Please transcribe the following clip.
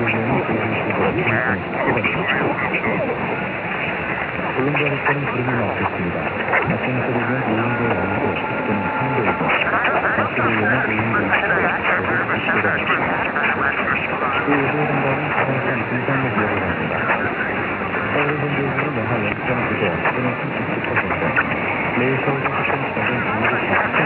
의견이 조용히고 볼링버릇 때는 구름이 많겠습니다. 낮은 소리는 오인도의 양도, 속도는 3도이고, 낮은 의견은 오인도의 속도를 20도가 됩니다. 그 의도의 생각은 가장 중상의 기억을 합니다. 서울 현재에서는 영하 0.9도 또는 30%, 내일 서울은 10cm까지